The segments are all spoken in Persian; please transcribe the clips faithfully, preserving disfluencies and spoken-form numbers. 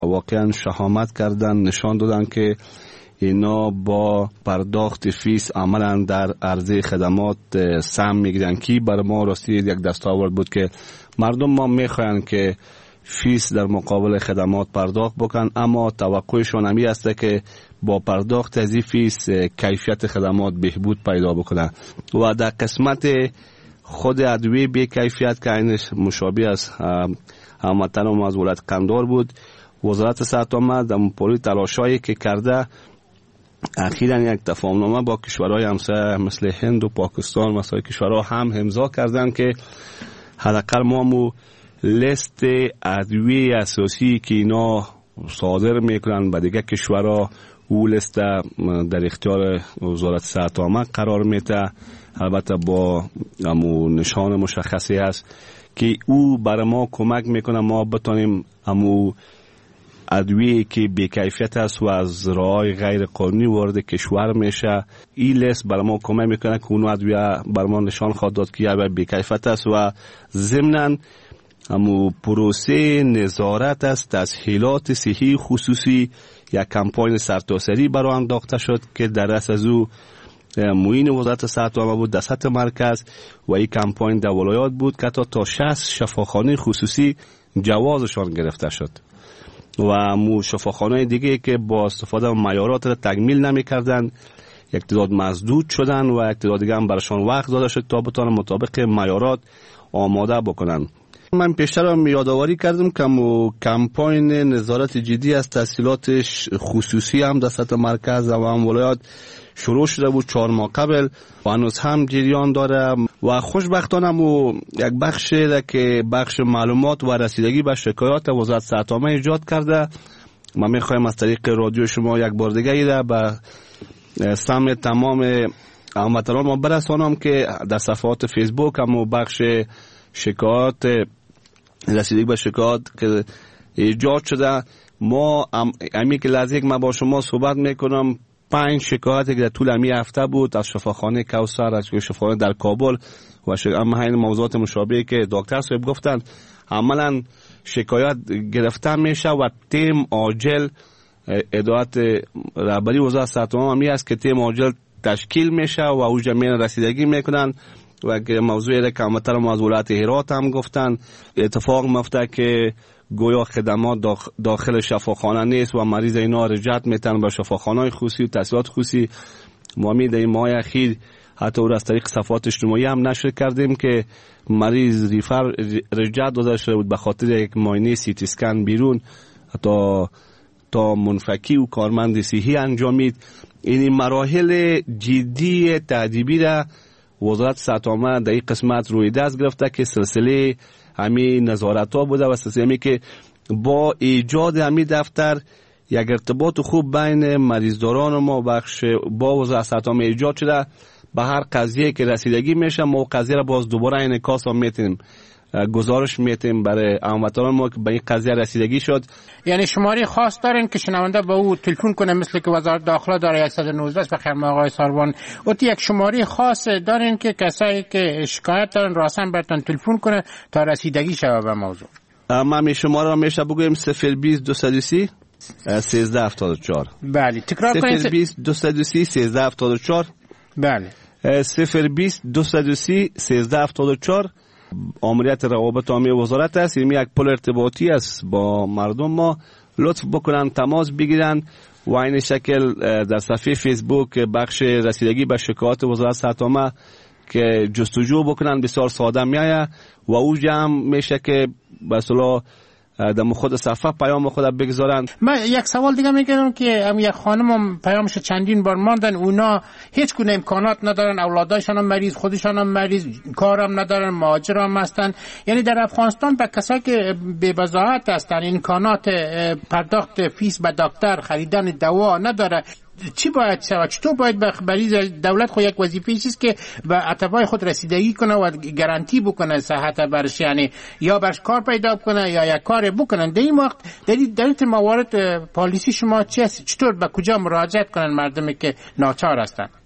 واقعا شهامت کردن، نشان دادن که اینا با پرداخت فیس عملا در عرضه خدمات سهم میگیرن که برای ما راستی یک دستاورد بود که مردم ما میخواین که فیس در مقابل خدمات پرداخت بکن، اما توقعشون همی است که با پرداخت از این فیس کیفیت خدمات بهبود پیدا بکنه. و در قسمت خود ادویه بی کیفیت که اینش مشابه است هموطن ما از ولایت قندهار بود، وزارت صحت آمد در پولی تلاشایی که کرده اخیراً یک تفاهمنامه با کشورهای همسایه مثل هند و پاکستان مثلا کشورها هم امضا کردن که حداقل ما مو لیست ادویه اساسی که اینا صادر میکنن به دیگه کشورها او لیست در اختیار وزارت صحت عامه قرار میده، البته با امو نشان مشخصی است که او برای ما کمک میکنه ما بتونیم امو ادویه که بی‌کیفیت است و از راه‌های غیر قانونی وارد کشور میشه، این لیست برای ما کمک میکنه که اون ادویه برای ما نشان خواهد داد که یا بی‌کیفیت است و ضمناً امو پروسه نظارت است تسهیلات صحی خصوصی یک کمپاین سرتاسری برای انداخته شد که در رأس از او معین وزارت صحت عامه بود در سطح مرکز و این کمپاین در ولایات بود که تا تا شصت شفاخانه خصوصی جوازشان گرفته شد و مو شفاخانه دیگه که با استفاده از معیارات را تکمیل نمی‌کردند یک تعداد مسدود شدن و یک تعداد دیگه هم برشان وقت داده شد تا بتوانند مطابق معیارات آماده بکنن. من پیشتر هم یادآوری کردم که مو کمپاین نظارت جدی از تسهیلات خصوصی هم در سطح مرکز و هم ولایات شروع شده بود چهار ماه قبل و هنوز هم جریان داره و خوشبختانه مو یک بخش که بخش معلومات و رسیدگی به شکایات وزارت صحت عامه ایجاد کرده. ما میخوایم از طریق رادیو شما یک بار دیگه ایده به سمع تمام هموطنان ما برسانم که در صفحات فیسبوک هم بخش شکایات رسیدگی به شکایات که ایجاد شده، ما امی که لحظه ما با شما صحبت میکنم پنج شکایتی که در طول امی هفته بود از شفاخانه کوثر، از شفاخانه در کابل و اما همین موضوعات مشابهی که دکتر صاحب گفتن عملا شکایت گرفته میشه و تیم عاجل ادارت رهبری وزارت صحت عامه می است که تیم عاجل تشکیل میشه و او جمعیت رسیدگی میکنن و که موضوعی را که همتر ما از ولایت هرات هم گفتن اتفاق میفته که گویا خدمات داخل شفاخانه نیست و مریض اینا رجعت میتن به شفاخانه خصوصی و تحصیلات خصوصی. ما می در این ماه اخیر حتی او از طریق صفحات اجتماعی هم نشر کردیم که مریض ریفر رجعت داده شده بود به خاطر یک معاینه سی تی اسکن بیرون تا تا منفکی و کارمند صحی انجامید. این مراحل جدی تادیبی را وزارت صحت عامه در این قسمت روی دست گرفته که سلسله همین نظارت ها بوده و سلسله همی که با ایجاد همین دفتر یک ارتباط خوب بین مریضداران ما بخش با وزارت صحت عامه ایجاد شده. به هر قضیه که رسیدگی میشه ما قضیه را باز دوباره انعکاس هم میتیم گزارش میتیم برای هموطنان ما که به این قضیه رسیدگی شد. یعنی شماره خاص دارین که شنونده با او تلفن کنه مثل که وزارت داخله داره صد و نوزده بخیر آقای ساروان اوتی یک شماره خاص دارین که کسایی که شکایت دارن راسن براتون تلفن کنه تا رسیدگی شود به موضوع؟ ما می شماره را میشه بگویم صفر بیست دو صد و سی سیزده هفتاد و چهار. بله تکرار کنید. صفر بیست دو صد و سی سیزده هفتاد و چهار. بله صفر بیست دو صد و سی سیزده هفتاد و چهار. آمریت روابط عامه وزارت است. این یک پل ارتباطی است با مردم ما. لطف بکنن تماس بگیرن و این شکل در صفحه فیسبوک بخش رسیدگی به شکایات وزارت صحت عامه که جستجو بکنن بسیار ساده میایه و او جمع میشه که به اصطلاح در خود صفحه پیام خود بگذارن. من یک سوال دیگه میگم که هم یک خانم پیامش چندین بار ماندن، اونا هیچ گونه امکانات ندارن، اولادایشان هم مریض، خودشان هم مریض، کارم ندارن، مهاجر هم هستن. یعنی در افغانستان به کسایی که بی وضاحت هستن امکانات پرداخت فیس به دکتر، خریدن دوا نداره، چی باید شود؟ چطور باید به مریض دولت خود یک وظیفه چیست که به اتباع خود رسیدگی کنه و گارانتی بکنه صحت برش، یعنی یا برش کار پیدا کنه یا یک کار بکنن. در این وقت در این موارد پالیسی شما چیست؟ چطور به کجا مراجعت کنن مردمی که ناچار هستن؟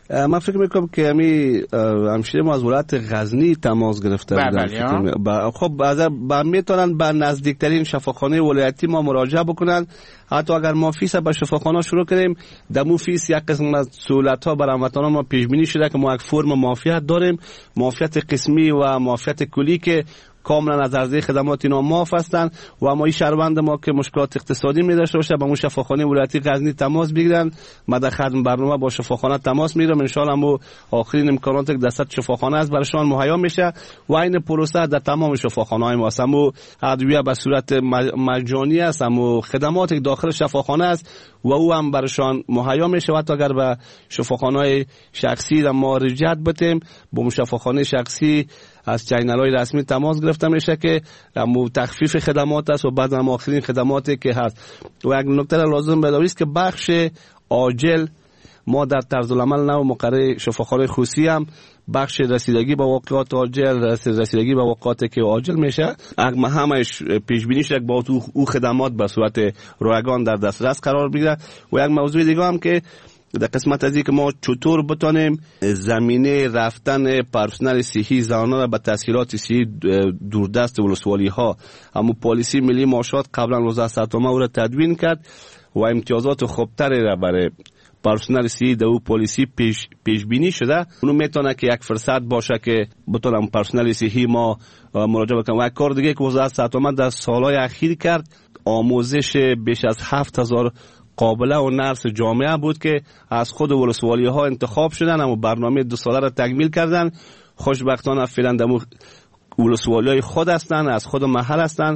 من فکر میکنم که امی همشیره ما از ولایت غزنی تماس گرفته بودن. خب از با میتونن به نزدیکترین شفاخانه ولایتی ما مراجعه بکنن. حتی اگر ما فیس به شفاخانه شروع کنیم، دمو فیس یک قسم از سهولت ها برای هموطنان ما پیش بینی شده که ما یک فرم معافیت داریم، معافیت قسمی و معافیت کلی که کاملا از عرضه خدمات اینا معاف هستند و اما این شهروند ما که مشکلات اقتصادی می داشته باشه با اون شفاخانه ولایتی غزنی تماس بگیرن. ما در خدمت برنامه با شفاخانه تماس میگیرم، ان شاء الله مو آخرین امکانات که دست شفاخانه است برایشان مهیا میشه و این پروسه در تمام شفاخانه های ما است. مو ادویه به صورت مجانی است، مو خدمات داخل شفاخانه است و او هم برایشان مهیا میشه. و تا اگر به شفاخانه شخصی را ما رجعت بتیم با شفاخانه شخصی از چینل‌های رسمی تماس گرفته میشه که مو تخفیف خدمات است و بعد هم آخرین خدماتی که هست. و یک نکته لازم بدانید است که بخش عاجل ما در طرز العمل نو مقرر شفاخانه خصوصی هم بخش رسیدگی به واقعات عاجل، رسیدگی به واقعاتی که عاجل میشه، اگه همش پیش بینی شد با او خدمات به صورت رایگان در دسترس قرار بگیره. و یک موضوع دیگه هم که در قسمت از اینکه ما چطور بتانیم زمینه رفتن پرسنل صحی زنانه را به تسهیلات صحی دوردست ولسوالی ها، اما پالیسی ملی معاشات قبلا وزارت صحت عامه او را تدوین کرد و امتیازات خوبتری را برای پرسنل صحی در او پالیسی پیش پیش بینی شده. اونو میتونه که یک فرصت باشه که بتونم پرسنل صحی ما مراجعه بکنم. و یک کار دیگه که وزارت صحت عامه در سالهای اخیر کرد، آموزش بیش از هفت هزار قابله و نرس جامعه بود که از خود ولسوالی ها انتخاب شدن، اما برنامه دو ساله را تکمیل کردن. خوشبختانه فعلا در ولسوالی های خود هستن، از خود محل هستن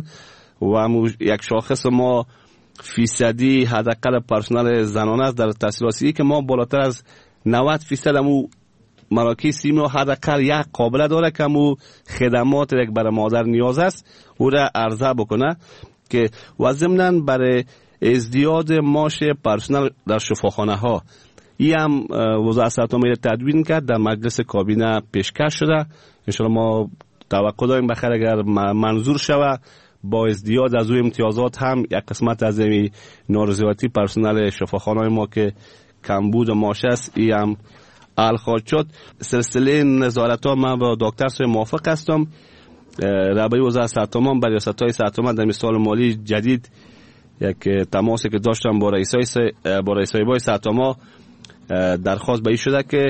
و یک شاخص ما فیصدی حداقل پرسنل زنانه است در تحصیلاتی که ما بالاتر از نود فیصد امو مراکز سیمو حداقل یک قابله داره که امو خدمات یک برای مادر نیاز است او را عرضه بکنه که و ضمناً برای ازدیاد ماش پرسنل در شفاخانه ها این هم وزارت صحت عامه تدوین کرد، در مجلس کابینه پیشکش شده. ان شاء الله ما توقع داریم بخیر اگر منظور شود با ازدیاد از او امتیازات هم یک قسمت از این نارضایتی پرسنل شفاخانه ما که کمبود ماش است این هم حل خواهد شد. سلسله نظارت ها من با دکتر سوی موافق هستم. رهبری وزارت صحت عامه با ریاست‌های صحت عامه در سال مالی جدید یک تماسی که داشتم با رئیسای با رئیسای بای صحت عامه درخواست به این شده که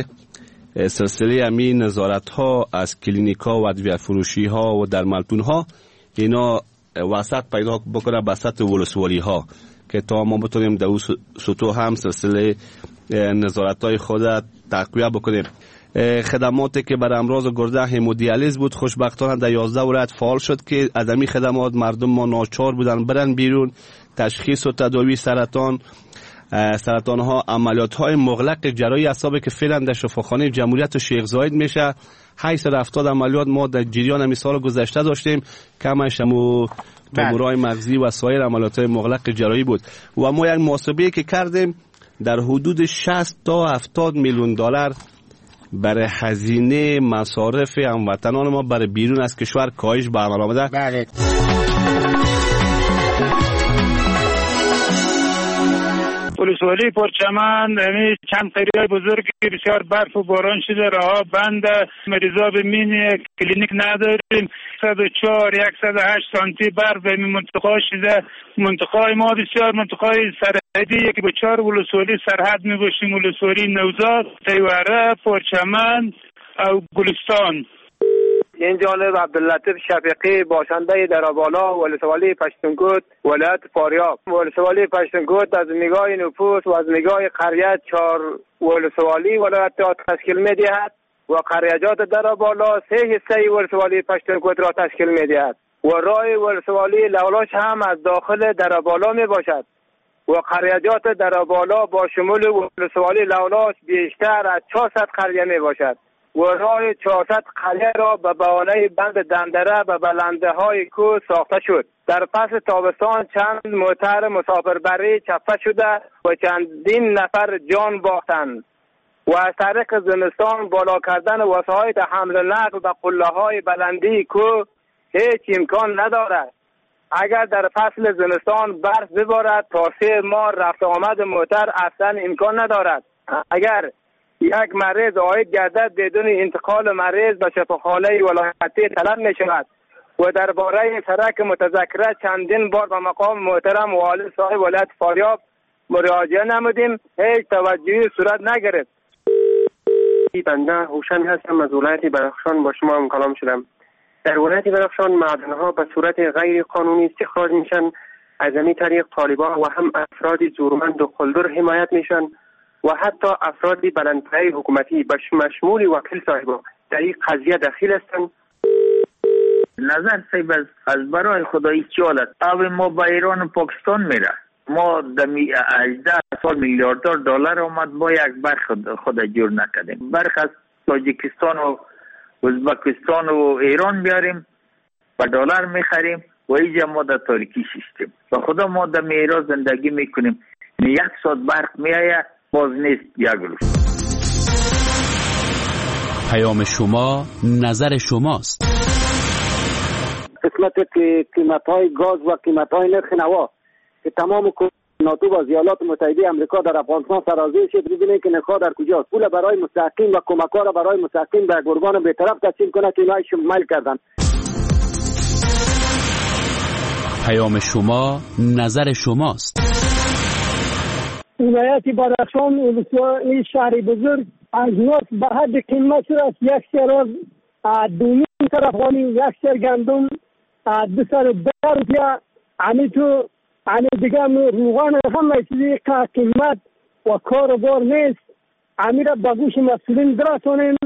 سلسله همین نظارت ها از کلینیک ها و ادویه فروشی ها و درملتون ها اینا وسط پیدا بکنه به سطح ولسوالی ها که تا ما بتونیم در سطوح هم سلسله نظارت های خود تقویه بکنیم. خدماتی که برای امراض گرده همودیالیز بود خوشبختانه در یازده ولایت فعال شد که از این خدمات مردم ما ناچار بودن برن بیرون. تشخیص و تداوی سرطان، سرطان ها، عملیات های مغلق جراحی اعصاب که فعلا در شفاخانه جمهوریت شیخ زاید میشه، هشتصد و هفتاد عملیات ما در جریان مثال گذشته داشتیم، کمش همو تومورهای مغزی و سایر عملیات های مغلق جراحی بود. و ما یک محاسبه که کردیم در حدود شصت تا هفتاد میلیون دلار برای هزینه مصارف هموطنان ما برای بیرون از کشور کاهش به عمل آمده. بله. ولسوالی پرچمن چند قریه بزرگی بسیار برف و باران شده، راه بند، مریضا به مین کلینیک نداریم. صد و چهار صد و هشت سانتی برف به منطقه شده. منطقه ما بسیار منطقه سرحدی که به چهار ولسوالی سرحد می باشیم، ولسوالی نوزاد، تیوره، پرچمن و گلستان. این جانب عبداللطیف شفیقی باشنده درابالا ولسوالی پشتونکوت ولایت فاریاب. ولسوالی پشتونکوت از نگاه نفوس و از نگاه قریه چهار ولسوالی ولایت را تشکیل می‌دهد و قریه‌جات درابالا سه حصه ولسوالی پشتونکوت را تشکیل می‌دهد و راه ولسوالی لولاش هم از داخل درابالا میباشد و قریه‌جات درابالا با شمول ولسوالی لولاش بیشتر از چهارصد قریه میباشد و راه چهارصد قریه را به بهانه بند دندره به بلنده های کوه ساخته شد. در پس تابستان چند موتر مسافربری چپه شده و چندین نفر جان باختند و از طریق زمستان بالا کردن وسایل حمل و نقل به قله های بلندی کوه هیچ امکان ندارد. اگر در فصل زمستان برف ببارد تا سه ماه رفت آمد موتر اصلا امکان ندارد. اگر یک مریض عاید گردد بدون انتقال مریض به شفاخانه ولایتی طلب می شود و درباره سرک متذکره چندین بار به مقام محترم والی صاحب ولایت فاریاب مراجعه نمودیم، هیچ توجهی صورت نگرفت. بنده هوشن هستم، از ولایت بدخشان با شما هم کلام شدم. در ولایت بدخشان معدنها به صورت غیر قانونی استخراج میشن، از این طریق طالبان و هم افراد زورمند و خلدر حمایت میشن و حتی افراد بلندپایه حکومتی به مشمول وکیل صاحب در این قضیه دخیل هستند. نظر صاحب از برای خدایی چالت آب ما به ایران و پاکستان میره. ما دمی هجده سال میلیاردر دلار آمد با یک برخ خود جور نکردیم. برخ از تاجیکستان و ازبکستان و ایران بیاریم و دلار میخریم و اینجا ما در تاریکی شیشتیم و خدا ما در میرا زندگی میکنیم. یک ساعت برق میآید باز نیست یک روز. پیام شما نظر شماست. قسمت که قیمت های گاز و قیمت های نرخ نوا که تمام ناتو و ایالات متحده آمریکا در افغانستان سرازیر شد، ببینید که نخواه در کجاست. پول برای مستحقین و کمک‌ها را برای مستحقین به گرگان بی‌طرف تقسیم کنه که اینها شمال کردن. پیام شما نظر شماست. ولایت بدخشان این شهر بزرگ از نفت به حد قیمت شده است. یک سر دومین طرف خانی، یک سر گندم دو سر ده روپیه، همی تو همی دیگه روغان همه چیزی که قیمت و کار بار نیست. همی را به گوش مسئولین درسانیم.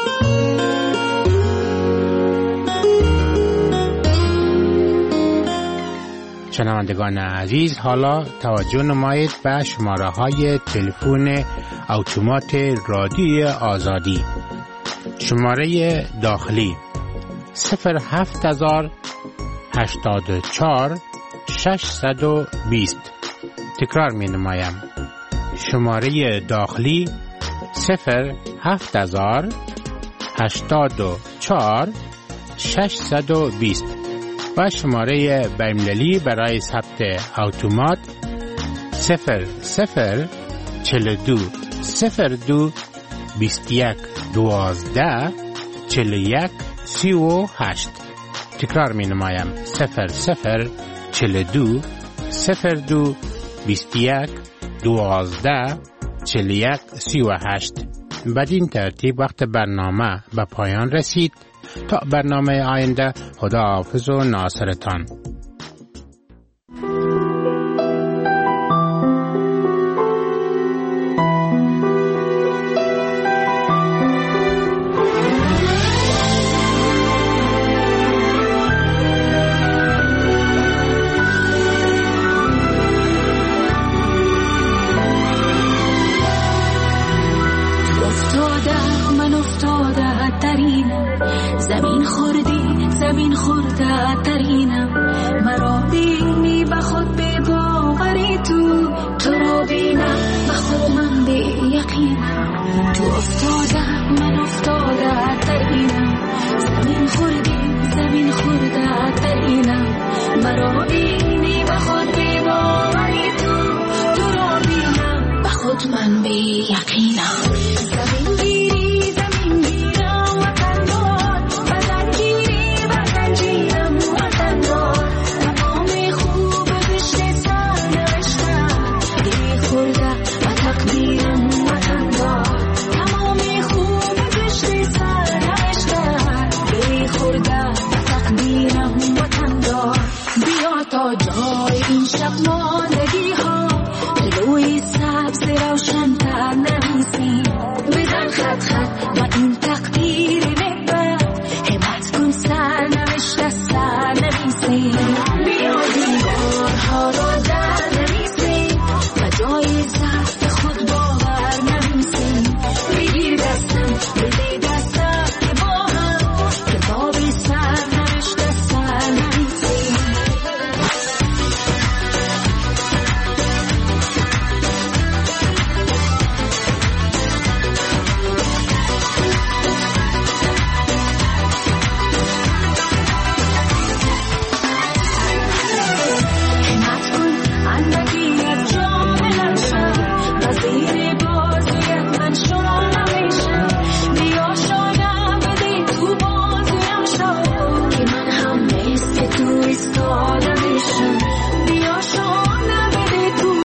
شنوندگان عزیز، حالا توجه نمایید به شماره های تلفن اتومات رادیوی آزادی. شماره داخلی صفر هفت هزار هشتاد و چهار ششصد و بیست. تکرار می نمایم. شماره داخلی صفر هفت هزار هشتاد و چهار ششصد و بیست و شماره بین‌المللی برای ثبت اتومات صفر صفر چهل و دو صفر دو بیست و یک دوازده چهل و یک سی و هشت. تکرار می نمایم. صفر صفر چهل و دو صفر دو بیست و یک دوازده چهل و یک سی و هشت. بدین ترتیب وقت برنامه به پایان رسید. تا برنامه آینده، خدا حافظ و ناصرتان. زمین خوردی زمین خورده ترینم، مرا بینی به خود به باوری تو تو را بینم به خود من به یقینم. تو افتاده من افتاده ترینم، زمین خوردی زمین خورده ترینم، مرا بینی